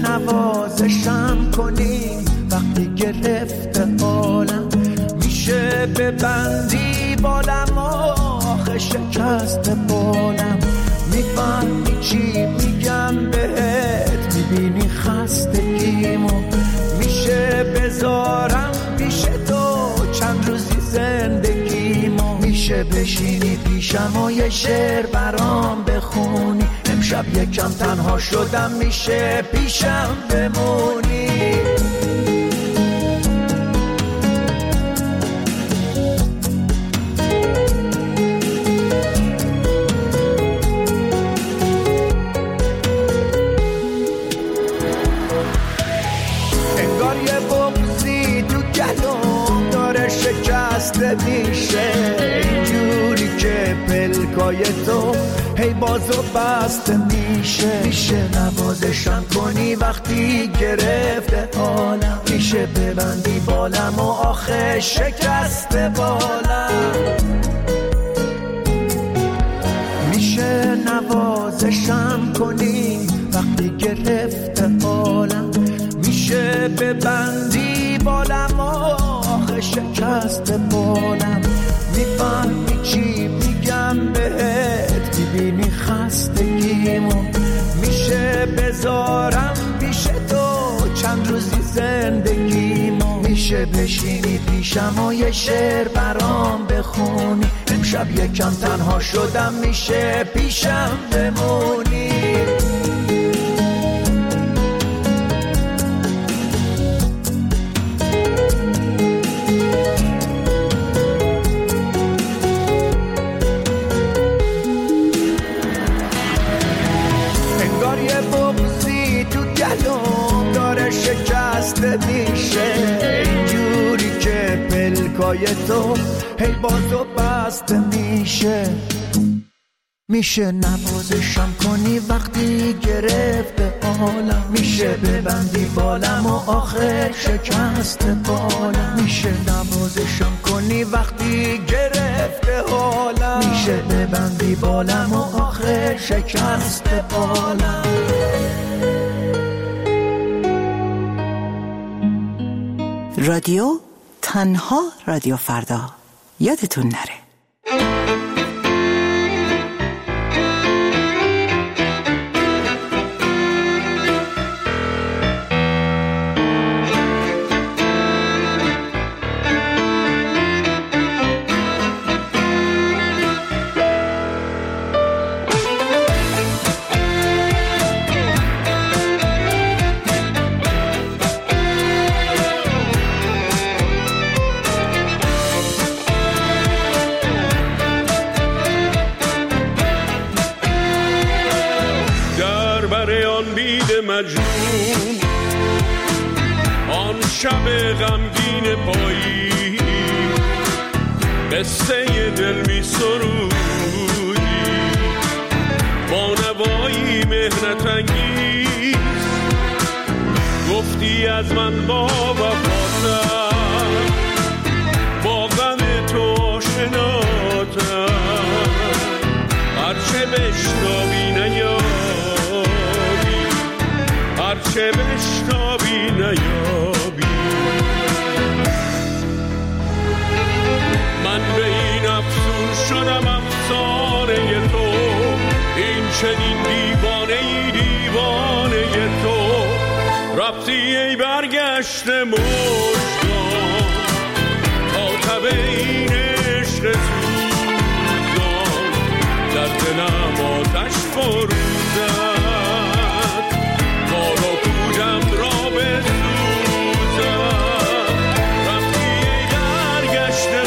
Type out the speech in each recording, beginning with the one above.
نوازشم کنی وقتی گرفته حالم، میشه ببندی بالم آخه شکست بالم. میفهمی چی میگم بهت، میبینی خستگیمو، میشه بذارم پیش تو چند روزی زندگیمو، میشه بشینی پیشم و یه شعر برام بخونی، امشب یکم تنها شدم میشه پیشم بمونی. انگار یه بغضی تو گلوم داره شکسته میشه، اینجوری که پلکای تو هی بازو بسته میشه. میشه نوازشم کنی وقتی گرفته حالم، میشه ببندی بالم و آخه شکسته بالم. میشه نوازشم کنی وقتی گرفته حالم، میشه ببندی بالم و آخه شکسته بالم. میفهمی چی میگم بهت، میبینی خستگیمو، میشه بذارم پیش تو چند روزی زندگیمو، میشه بشینی پیشم و یه شعر برام بخونی، امشب یکم تنها شدم میشه پیشم بمونی. شکسته میشه اینجوری که پلکای تو هی بازو بسته میشه. میشه نوازشم کنی وقتی گرفته حالم، میشه ببندی بالم و آخر شکسته بالم. میشه نوازشم کنی وقتی گرفته حالم، میشه ببندی بالم و آخر شکسته بالم. رادیو تنها رادیو فردا، یادتون نره. مجنون آن شب غمگین پایی، قصه دل می سرودی با نوایی مهنت انگیز، گفتی از من با وفاتم، با غم تو آشناتم، هرچه بشنوی نیابی، هرچه بشنوی نیابی. من به این افسون شدم افسانه تو، این چنین دیوانه ای دیوانه تو، رفتی ای برگشته مژگان تا تب این عشق سوزان، در دلم آتش فروزد تا رو کودم را بسوزد، رفتی ای برگشته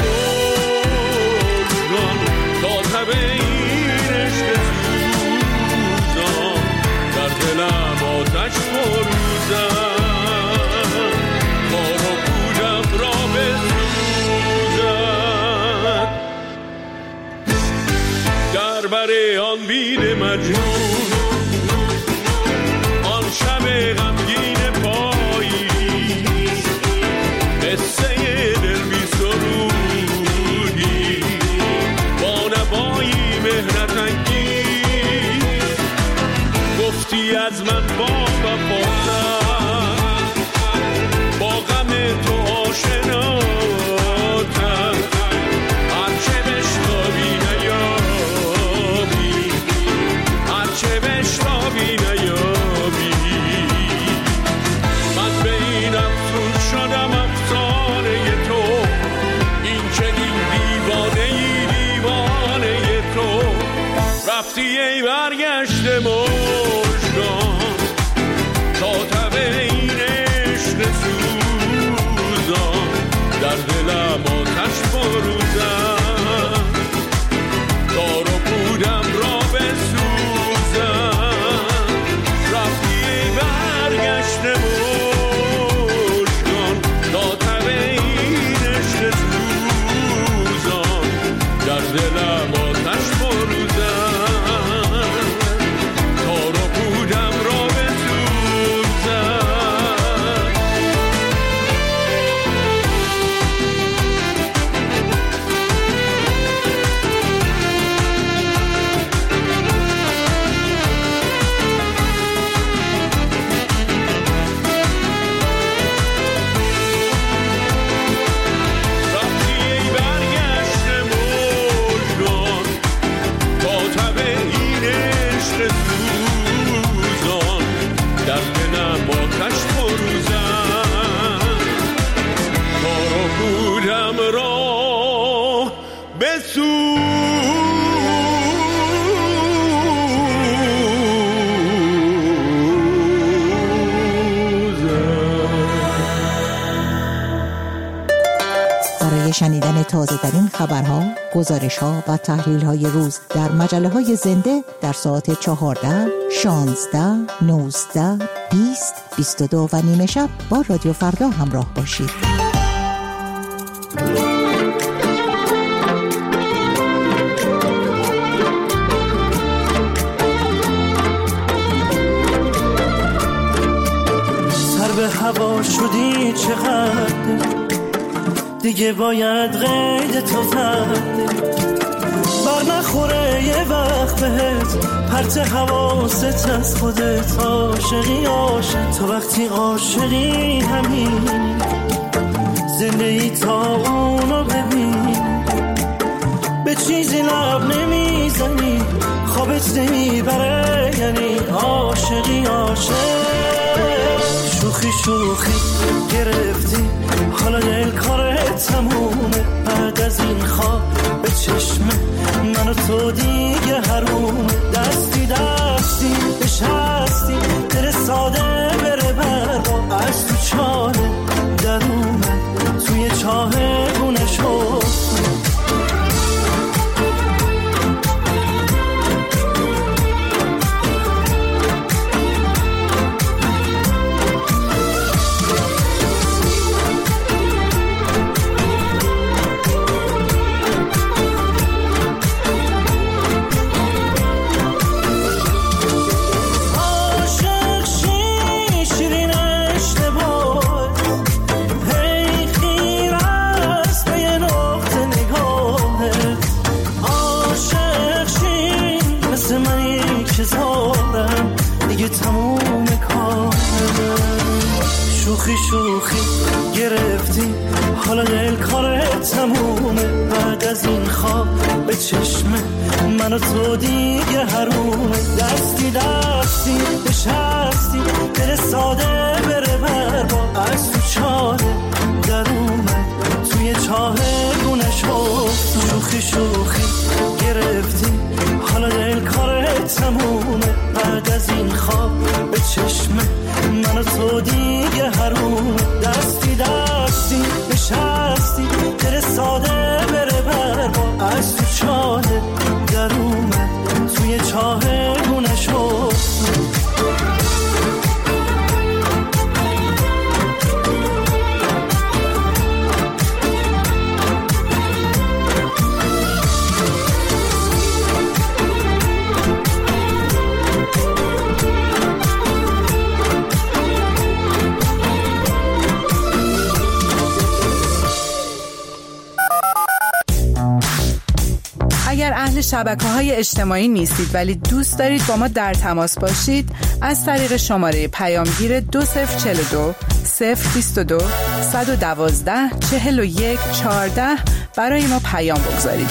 مژگان تا تب این عشق سوزان، در دلم آتش فروزد تا رو کودم را بسوزد. در بر آن بید مجنون آن شب غمگین پایی، قصه دل بی سرودی با نوایی مهنت انگیز، گفتی از من با وفاتم، رفتی ای برگشته مژگان تا تب این عشق سوزان در دلم آتش فروزم تا رو بودم را بسوزم رفتی ای برگشته مژگان تا تب این عشق سوزان در دلم آتش فروزم تا رو بودم را بسوزم رفتی ای برگشته مژگان تا تب این عشق سوزان در دلم آتش فروزم تا رو بودم را برای شنیدن تازه‌ترین خبرها، گزارش‌ها و تحلیل‌های روز در مجله‌های زنده در ساعت 14, 16, 19, 20, 22 و نیمه شب با رادیو فردا همراه باشید. سر به هوا شدی چقدر دیگه باید قید تو فرده بر نخوره یه وقت بهت پرت حواست از خودت عاشقی عاشق تو وقتی عاشقی همین زندگی تا اونو ببین به چیزی لب نمیزنی خوابت نمیبره یعنی عاشقی عاشق شوخی شوخی گرفتی حالا دل کارت تمومه بعد از این خواب به چشمه من و تو دیگه حرومه دستی دستی بشستی دل ساده بره برا از تو چاله در اومد توی چاه گونه شد شوخی شوخی گرفتی حالا دل کارت تمومه بعد از این خواب به چشمه من و تو دیگه حرومه دستی دستی بشستی دل ساده بره برا از تو چاله در اومد توی چاه گونه شد شوخی شوخی گرفتی حالا دل کارت تمومه بعد از این خواب به چشمه من و تو دیگه حروم دستی دستی بشستی دل ساده بره برا از تو چاله در اومد توی چاه گونه شد اگر اهل شبکه‌های اجتماعی نیستید ولی دوست دارید با ما در تماس باشید از طریق شماره پیامگیر 2042 022 112 41 14 برای ما پیام بگذارید.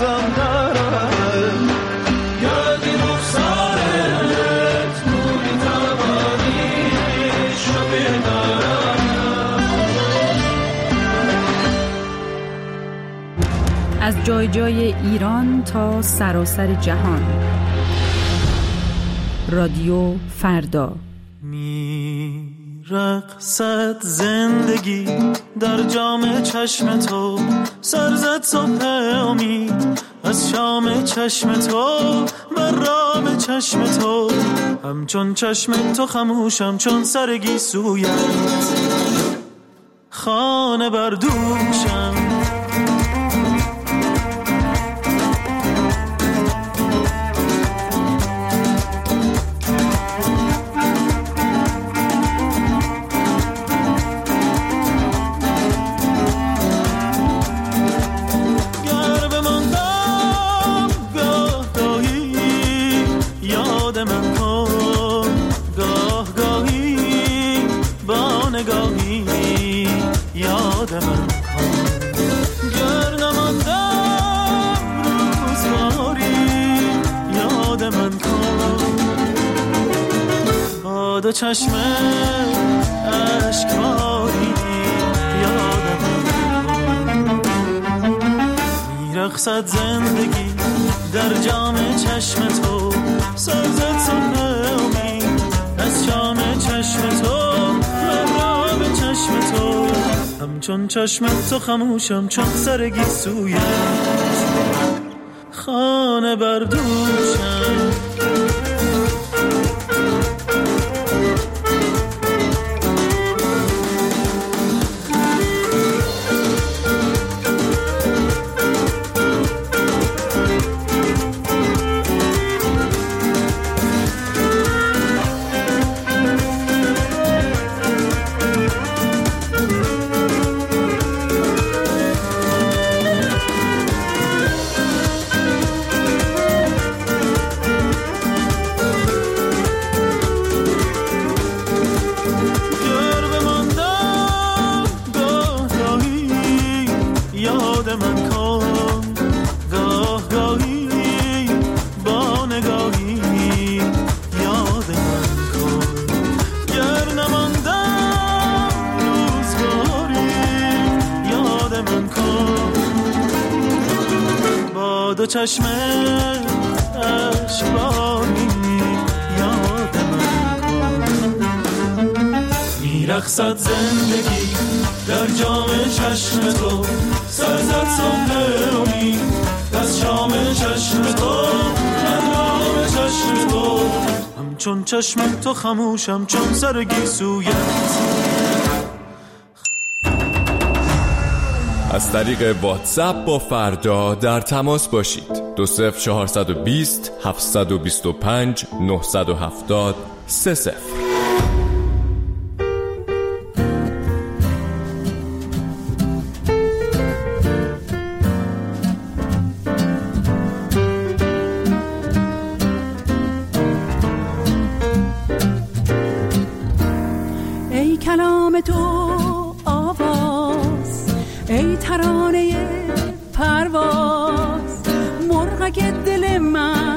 بازم دارم یادی رخسارت نوری توانیشو بدارم. از جای جای ایران تا سراسر جهان، رادیو فردا. رقصد زندگی در جام چشم تو، سرزد صبح امید از شام چشم تو، بر رام چشم تو، همچون چشم تو خموشم چون سرگی سویت، خانه بردوشم. دو چشم اشکباری یادم میرقصد زندگی در جام چشم تو، سازد صبح امید از شام چشم تو، مرام چشم تو، همچون چشم تو خموشم چون سرگی سویت، خانه بردوشم. دو چشم اشکباری یادم کن، میرقصد زندگی در جام چشم تو، سرزد صبح امید از شام چشم تو، مرام چشم تو، همچون چشم تو خموشم چون سرگی سویت. از طریق واتساپ با فردا در تماس باشید. 20420 725 970 30. ای کلام تو آواز، ای ترانه پرواز، مرغک دل من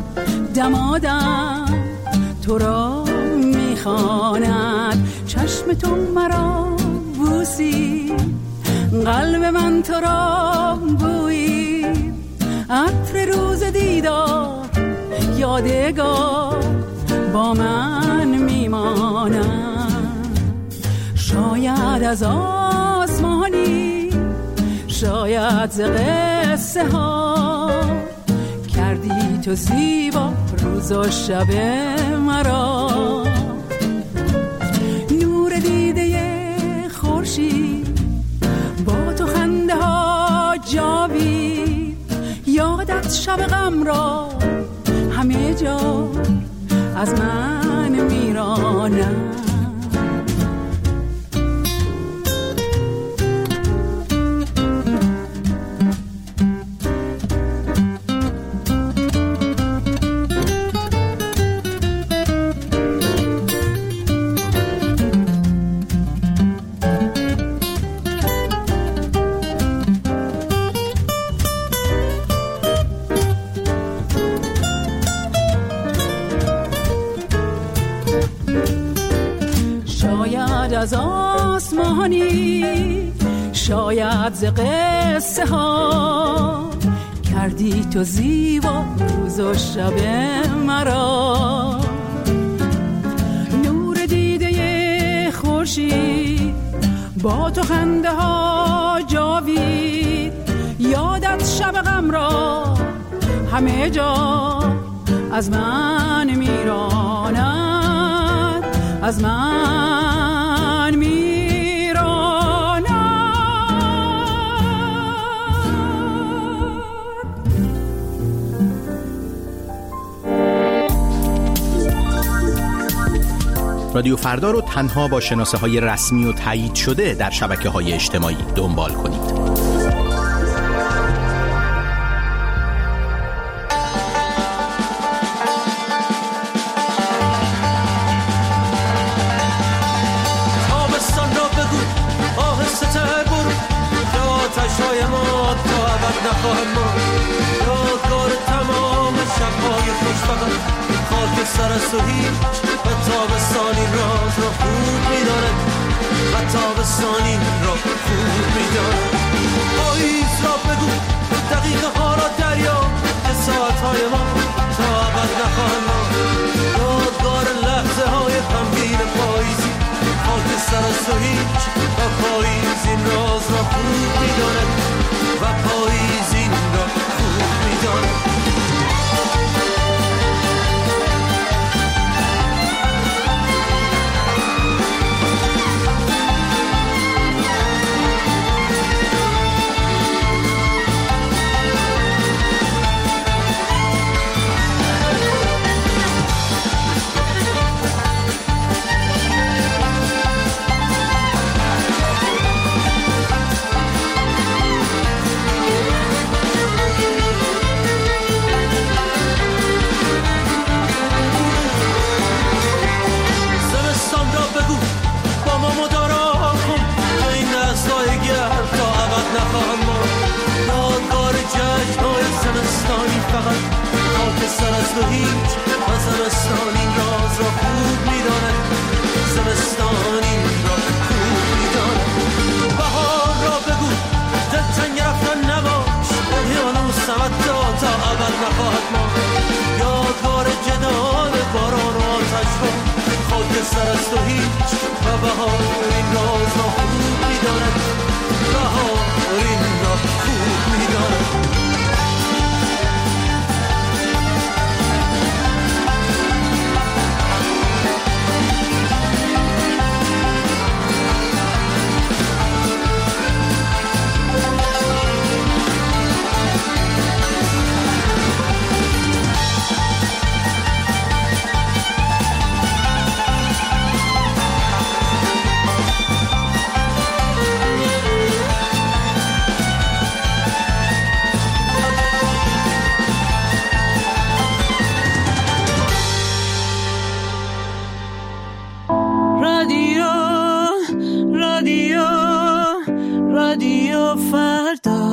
دمادم تو را میخواند، چشم تو مرا بوسی، قلب من تو را بویی، عطر روز دیدار یادگار با من میماند. شاید از آسمانی، شاید ز قصه ها، کردی تو زیبا روز و شب مرا. نور دیده خورشید با تو خنده ها جاوید، یادت شب غم را همه جا از من میرانم. از آسمانی، شاید ز قصه ها کردی تو زیبا روز و شب مرا. نور دیده خورشید با تو خنده ها جاوید، یادت شب غم را همه جا از من میراند، از من میراند. رادیو فردا رو تنها با شناسه‌های رسمی و تایید شده در شبکه‌های اجتماعی دنبال کنید. سر است و هیچ و تابستانی راز را خوب می‌داند و تابستانی را خوب می‌داند. پاییز را بگو دقیقه ها را دریا که ساعت‌های ما تا ابد نخواهند ماند. یادگار لحظه های غمگین پاییزی خاک سر است و هیچ و پاییز این راز را خوب می‌داند و پاییز این را خوب می‌داند. سر است و هیچ و زمستان این راز را خوب می‌داند، زمستان این را خوب می‌داند. بهار را بگو دلتنگ رفتن نباش، اقیانوس سمت تا ابد نخواهد ماند. یادگار جدال باران و آتش را خاک سر است و هیچ و بهار این راز را خوب می‌داند، بهار این را خوب می‌داند. رادیو فردا.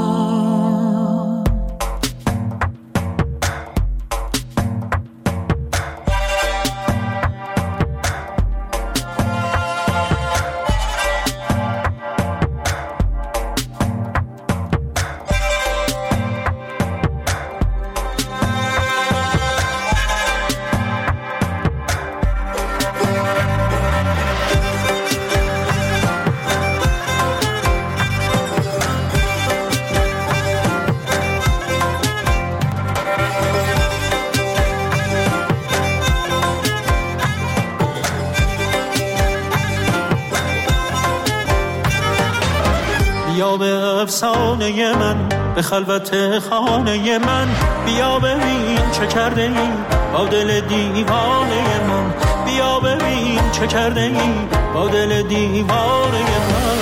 بیا به افسانه من، به خلوت خانه من، بیا ببین چه کرده ای با دل دیوانه من، بیا ببین چه کرده ای با دل دیوانه من.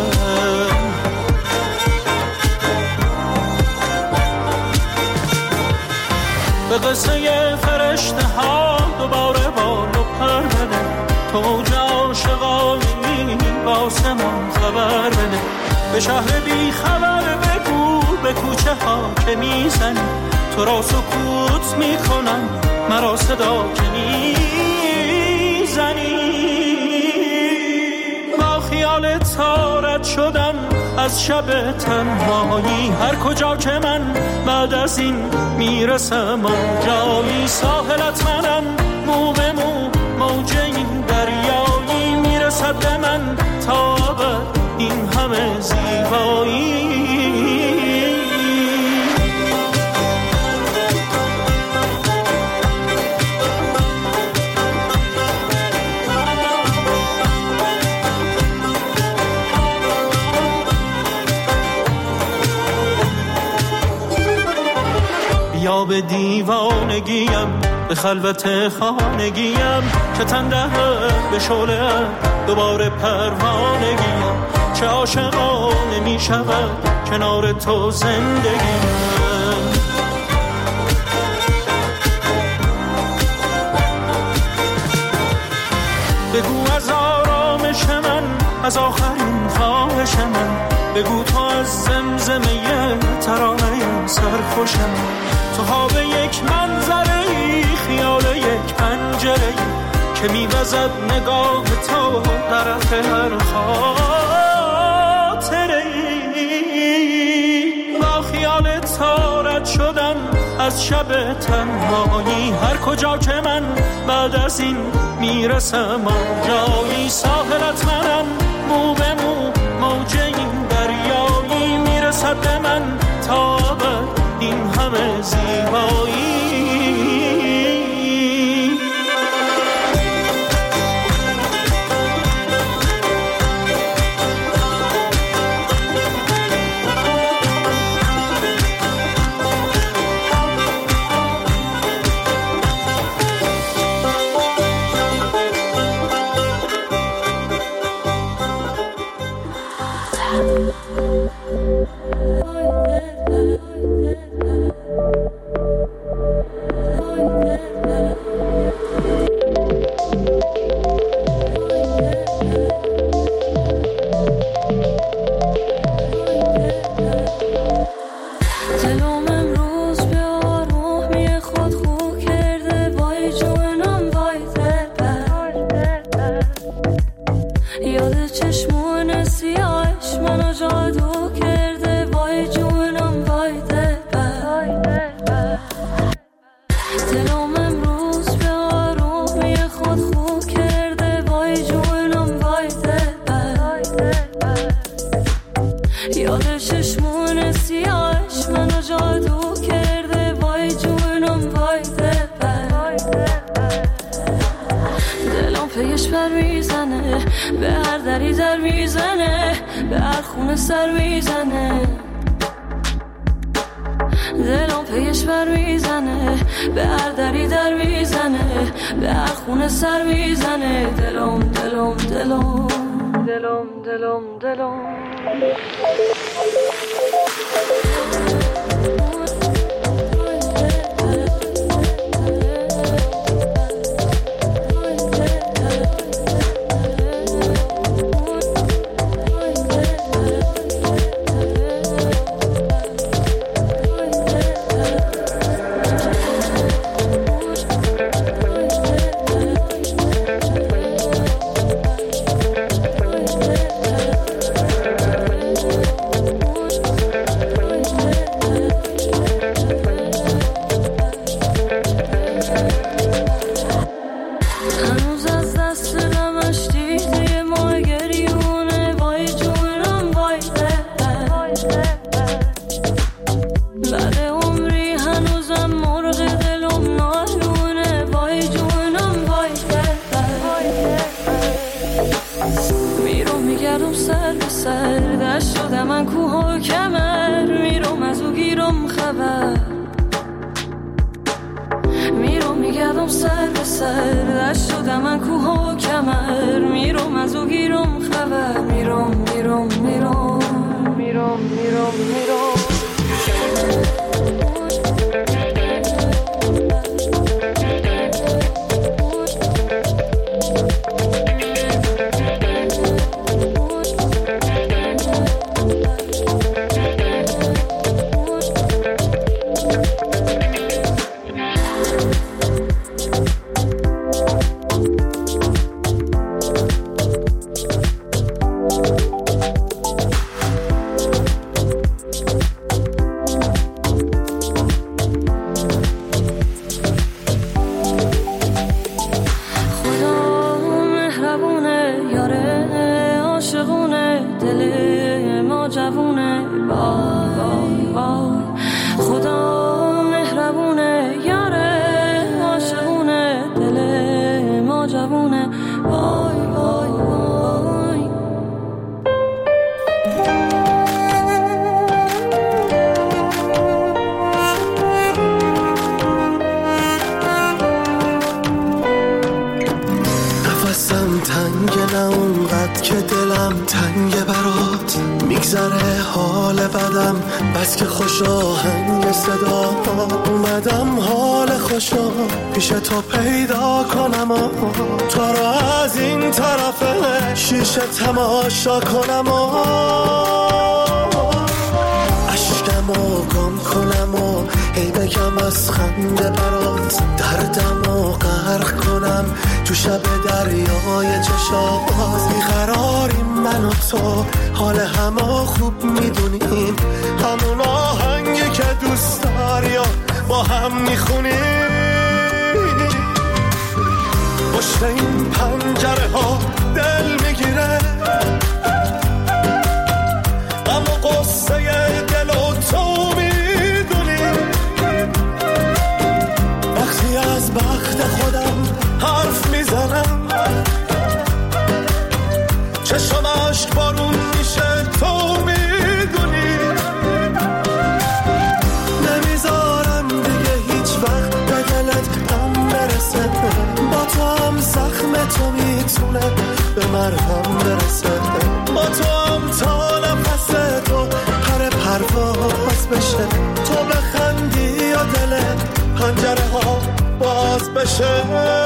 به قصه فرشته ها دوباره بال و پر بده، تو عاشقانی با آسمان خبر بده، به شهر بی خبر بگو به کوچه ها که میزنی، تو را سکوت میکنم مرا صدا که میزنی. خیالت رد شدم از شب تنهایی. هر کجا که من بعد از این میرسم آنجایی. ساحلت منم مو به مو موج این دریایی. میرسد به من تا ابد این همه زیبایی. یا به دیوانگیم به خلوت خانگیم که تندهد به شعله دوباره پروانگیم. چه عاشقانه می شود کنار تو زندگیم. بگو از آرامش من از آخرین خواهش من. بگو تو از زمزمه ترانه سرخوشم. تو خواب یک منظره خیال یک پنجره که میوزد نگاه تو طرف هر خاطره. با خیال تو رد شدم از شب تنهایی. هر کجا که من بعد از این میرسم آنجایی. ساحلت منم مو به مو موج این دریایی. میرسد به من تا ابد این همه زیبایی. به هر دری در میزنه، به هر خونه سر میزنه. دلم پیش بر میزنه، به هر دری در میزنه، به هر خونه سر میزنه. دلم دلم دلم دلم دلم دلم میگذره حال بدم بس که خوش آهنگ صدا اومدم حال خوشا پیش تو پیدا کنم تو رو از این طرف شیشه تماشا کنم اشکمو گم کنم و هی بگم از خنده برات دردمو غرق کنم تو شب دریای چشات بیقراریم من و تو حال همو خوب میدونیم همون آهنگی که دوست داری و با هم میخونیم پشت این پنجره ها دل میگیره اما قصه دل و تو میدونی وقتی از بخت خودم حرف میزنم چشم عشق بارون میشه تو میدونی نمیذارم دیگه هیچ وقت به دلت هم برسه با تو هم زخم تو میتونه به مرهم برسه با تو هم تا نفس تو پر پرواز بشه تو بخندی یا دل پنجره ها باز بشه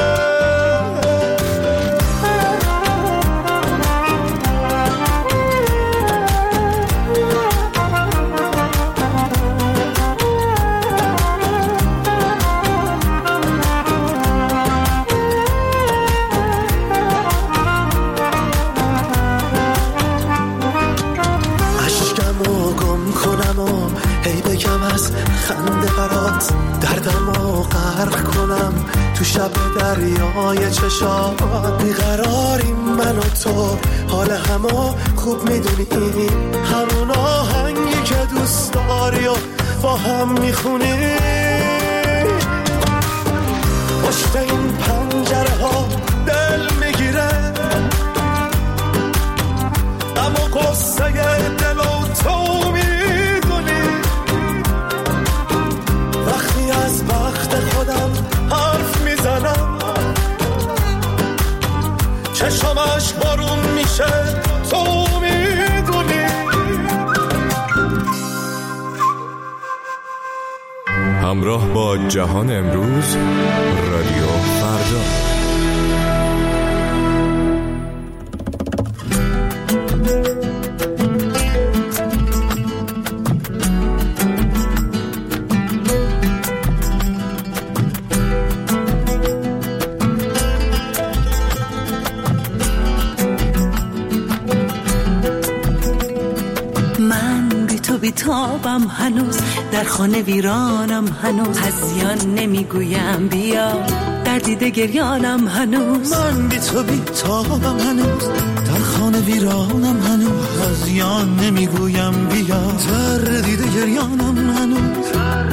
خنده برات دردمو غرق کنم تو شب دریای چشات بیقراریم من و تو حال همو خوب میدونی همون آهنگی که دوست داری و با هم میخونی پشت این پنجره ها دل میگیره اما قصه دل و تو میدونی وقتی از بخت خودم حرف میزنم چشمش بارون میشه تو میدونی همراه با جهان امروز رادیو فردا. بیتابم هنوز در خانه ویرانم هنوز هزیان نمیگویم بیا در دیده گریانم هنوز من بی تو بیتابم هنوز در خانه ویرانم هنوز هزیان نمیگویم بیا در دیده گریانم هنوز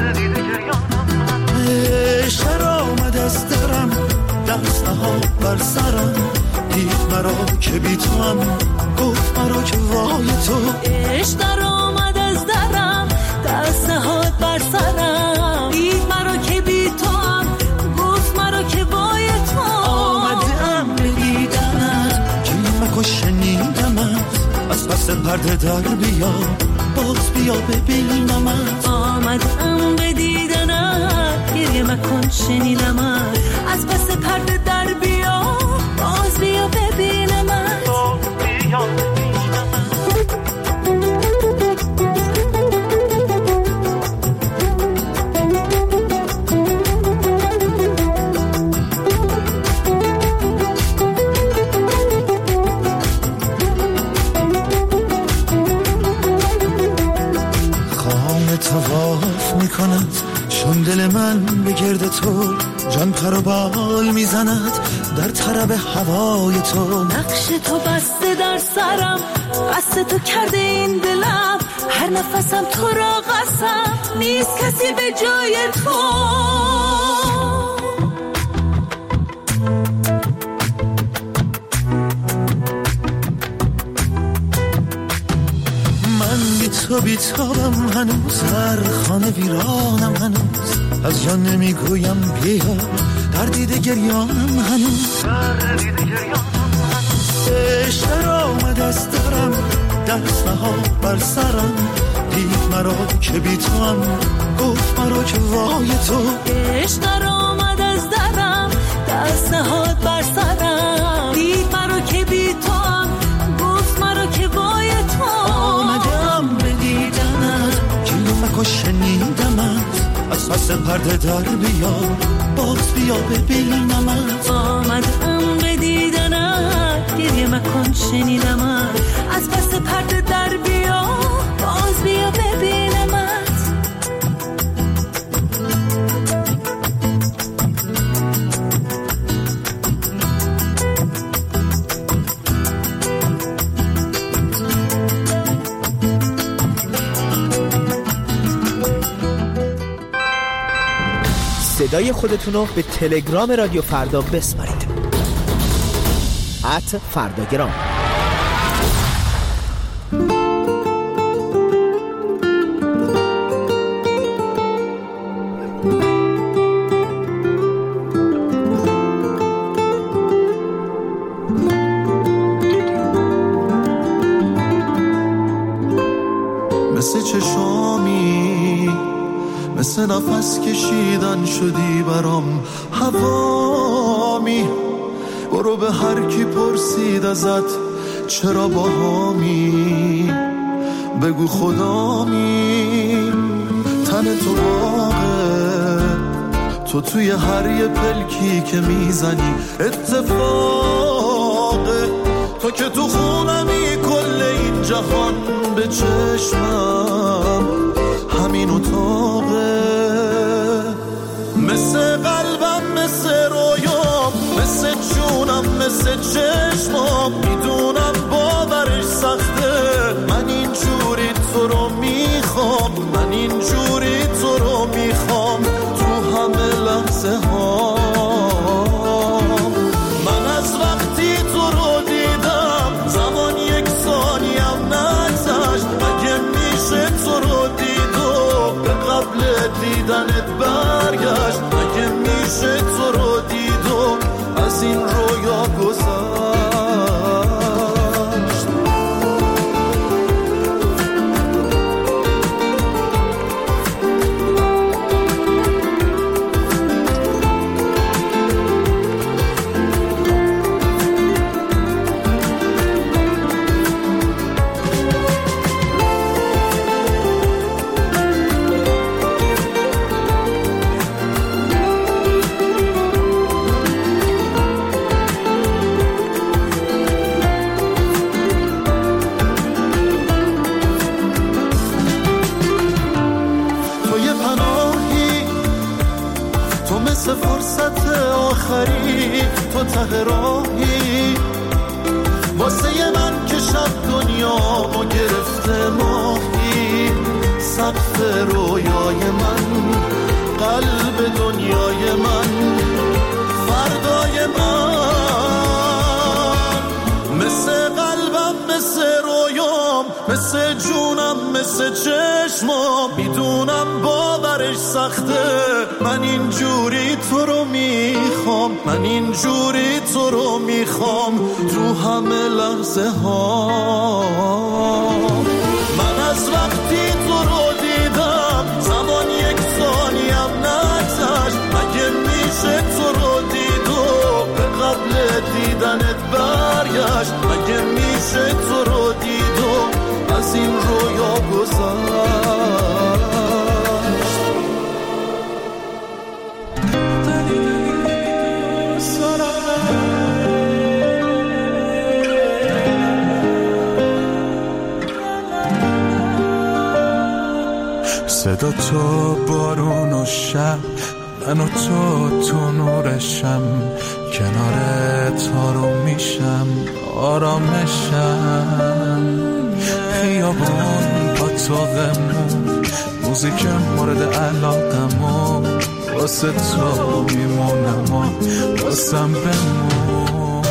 عشق آمد از درم دست ها بر سرم دید مرا که بی تو هم گفت مرا که وای تو عشق آمد از درم دست ها بر سرم دید مرا که بی تو هم گفت مرا که وای تو آمدم بدیدمت که مکو شنیدمت از پس پرده در بیا باز بیا ببینمت آمدم بدیدنت گریه مکن شنیدمت از پس پرده در بیا باز بیا ببینمت تواف میکند چون دل من به گرد تو جان پر و بال میزند در طرب هوای تو نقش تو بسته در سرم قصد تو کرده این دلم هر نفسم تو را قسم نیست کسی به جای تو تو بیتابم هنوز در خانه ویرانم هنوز از جان نمیگویم بیا در دیده گریانم هنوز عشق آمد از درم دست نهاد بر سرم، دید مرا که بی تو هم، گفت مرا که وای تو. عشق در آمد از درم، دست نهاد بر سرم، دید مرا که بی تو هم، گفت مرا که وای تو. آمدم به دیدنت، کلمک و شنیدمت، از پس پرده در بیا، باز بیا ببینمت. آمدم به دیدنت، گریه مکن شنیدمت، از پس پرده در بیا، باز بیا ببینمت. صدای خودتون رو به تلگرام رادیو فردا بسپارید. @فرداگرام. مثل چشامی، مثل نفس کشیدن شدی برام هوامی. برو به هر کی پرسید ازت چرا باهامی، بگو خدامی. تن تو باغه، تو توی هر یه پلکی که میزنی اتفاقه. تو که تو خونمی کل این جهان به چشمم همین اتاقه. مثل قلبم، مثل رویام، مثل جونم، مثل چشمام، میدونم باورش سخته. من اینجوری تو رو میخوام، من اینجوری تو رو میخوام، تو همه لحظه ها. من از وقتی تو رو دیدم زمان یک ثانیم نگذشت. مگه میشه تو رو دیدو به قبل دیدنت برگشت؟ مگه میشه تو رو دیدو از این رویا گذشت؟ فرصت آخری، تو ته راهی واسه من که شب دنیامو گرفته ماهی. سقف رویای من، قلب دنیای من، فردای من. مثل قلبم، مثل رویام، مثل جونم، مثل چشمام، میدونم باورش سخته. من اینجوری تو رو میخوام، من اینجوری تو رو میخوام، تو همه لحظه ها. من از وقتی تو رو دیدم زمان یک ثانیم نگذشت. مگه میشه تو رو دیدو به قبل دیدنت برگشت؟ مگه میشه تو رو دیدو از این رویا گذشت؟ صدا تو بارون و شب، من و تو نورشم، کنارت آروم میشم، آرامشم. خیابون با طاقمون، موزیک مورد علاقمون، واسه تو میمونم و واسم بمون.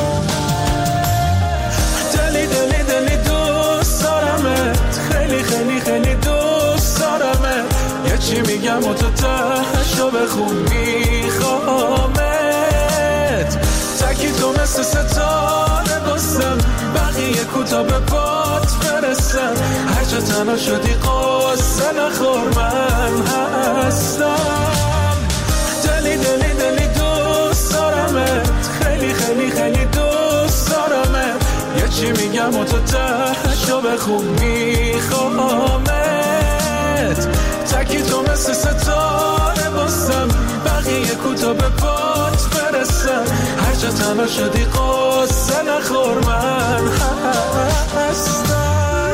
دلی دلی دلی دوست دارمت، خیلی خیلی خیلی دوست دارمت. یه چی میگم و تو تهشو بخون میخوامت. تکی تو مثل ستاره بستم، بقیه کوتا به باد برسن، هر جا تنها شدی قصه نخور من هستم. دلی دلی دلی دوست دارمت، خیلی خیلی خیلی دوست دارمت، یه چی میگم و تو تهشو بخون میخوامت، تکی تو مثل ستاره بستم، بقیه کوتا به پات برسن، هر جا تنها شدی قصه نخور من هستم.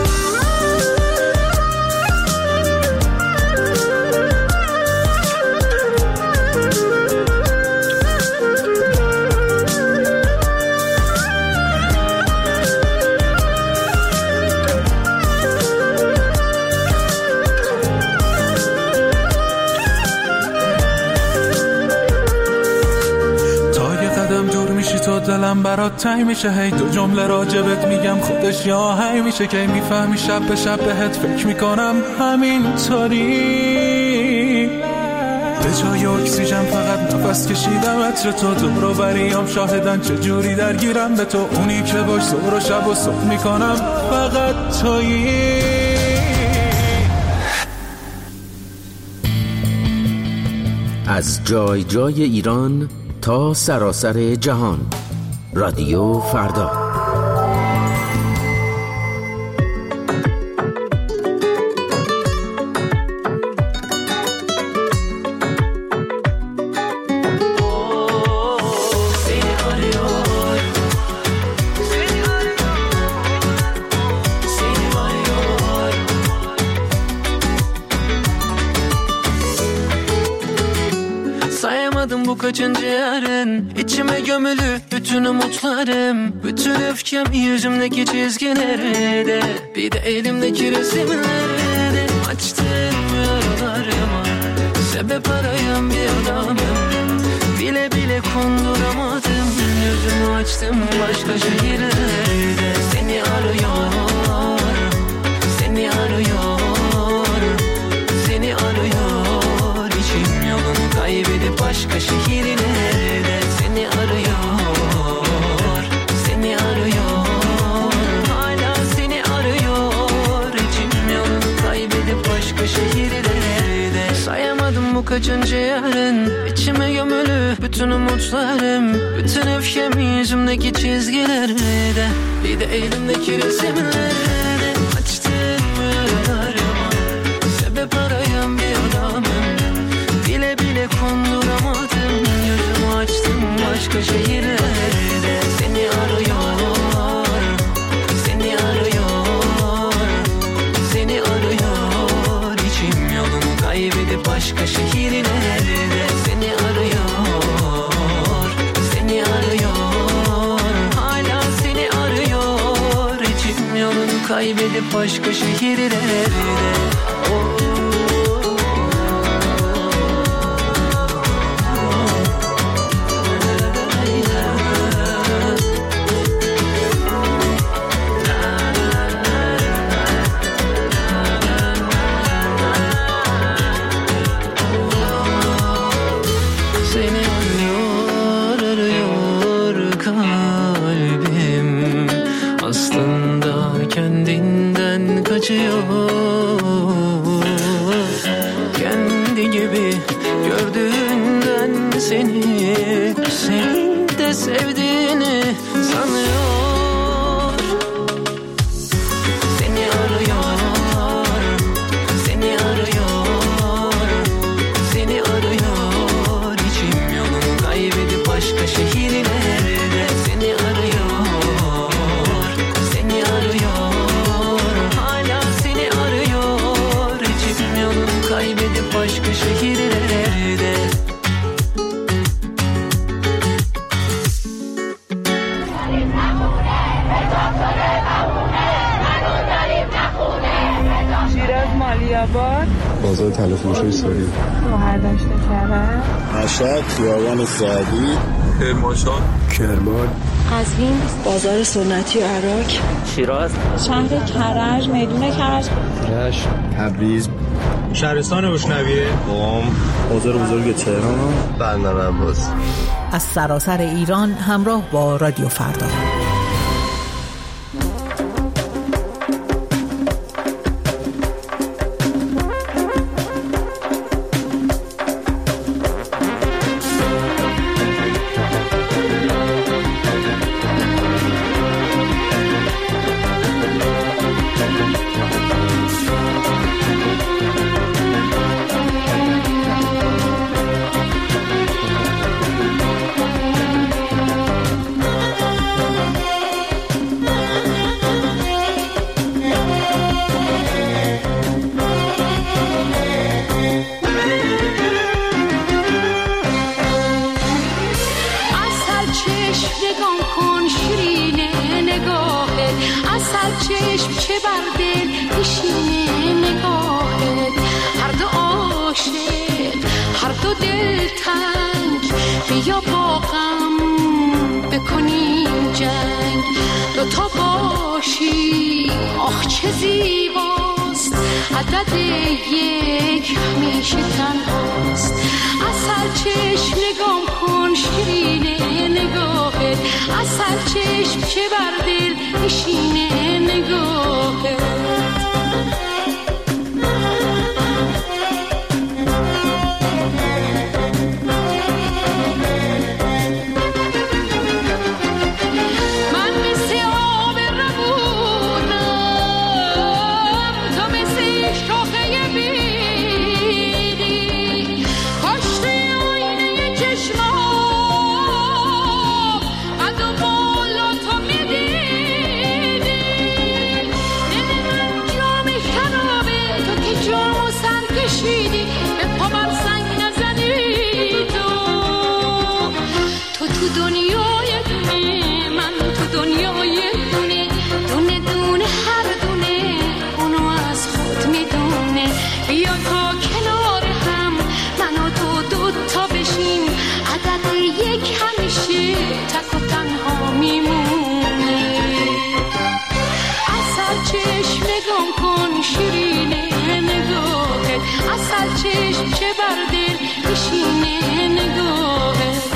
تو دلم برات تنگ میشه، هی دو جمله راجبت میگم خودش یا هی میشه که میفهمی شب به شب بهت فکر میکنم همینطوری، به جای اکسیژن فقط نفس کشیدم عطر تو، دور و بریام شاهدن چجوری درگیرم به تو، اونی که باش ظهر و شب و صبح میکنم فقط تویی. از جای جای ایران تا سراسر جهان، رادیو فردا. Bu kaçıncı yarın içime gömülü bütün umutlarım, bütün öfkem yüzümdeki çizgilerde, bir de elimdeki resimlerde, açtığım yaralarıma sebep arayan bir adamım, bile bile konduramadım, yüzümü açtım başka şehirlerde, seni arıyor, seni arıyor, seni arıyor, içim yolunu kaybedip başka şehirlerde, seni arıyor, seni arıyor, hala seni arıyor, içim yolunu kaybedip başka şehirlerde. Sayamadım bu kaçıncı yarın içime gömülü bütün umutlarım, bütün öfkem yüzümdeki çizgilerde, bir de elimdeki resimlerde, açtığım yaralarıma sebep arayan bir adamım, bile bile konduramadım, yüzümü açtım başka şehirlerde, seni arıyor, seni arıyor, seni arıyor, içim yolunu kaybedip başka şehirlerde, seni arıyor, seni arıyor, hala seni arıyor, içim yolunu kaybedip başka şehirlerde. Kendi gibi gördüğünden seni, senin de sevdiğini sanıyor. Seni arıyor, seni arıyor, seni arıyor, içim yolunu kaybedip başka şehirlerde, seni arıyor, seni arıyor, hala seni arıyor, içim yolunu kaybedip başka şehirlerde. بازار طلا فروشی سوری مهرداشت کرد مشهد خیابان سعدی کرمانشاه کرمان قزوین بازار سنتی عراق شیراز شهر کرج میدون کرج رشت تبریز شهرستان بوشنویه قم بازار بزرگ تهران بندر عباس. از سراسر ایران همراه با رادیو فردا. دلتنگ، بیا با غم بکنیم جنگ. دوتا باشی آخ چه زیباست، عدد یک همیشه تنهاست. اثر چشم نگام کن شیرینه نگاهت، اثر چشم چه بر دل نشینه نگاهت. چشم چه بر دل نشینه نگاهت.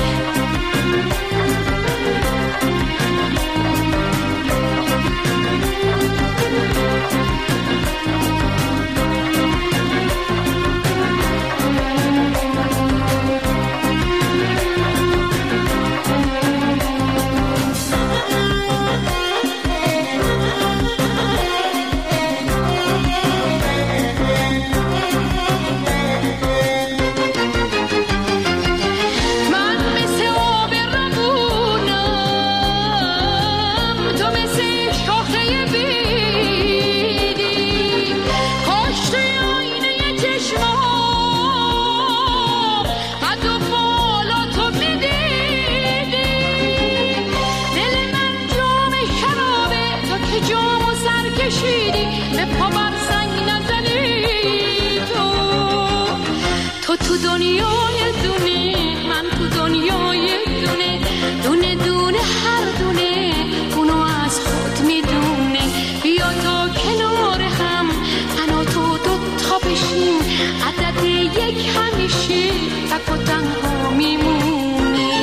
تو دنیای دونه، من تو دنیای دونه، دونه دونه هر دونه اونو از خود میدونه. بیا تا کنار هم من و تو دوتا بشیم، عدد یک همیشه تک و تنها میمونه.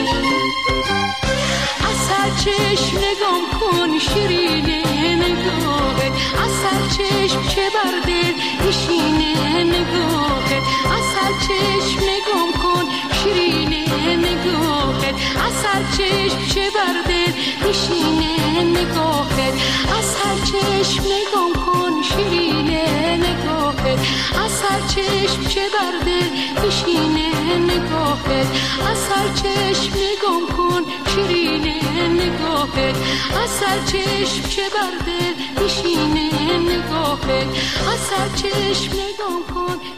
اثر چشم نگام کن شیرینه نگاهت، اثر چشم چه بر دل نشینه نگاهت. اثر چشم نگام کن شیرینه نگاهت، اثر چشم چه بر دل نشینه نگاهت. اثر چشم نگام کن شیرینه نگاهت، اثر چشم چه بر دل نشینه نگاهت. اثر چشم نگام کن شیرینه نگاهت، اثر چشم چه بر دل نشینه نگاهت. اثر چشم نگام کن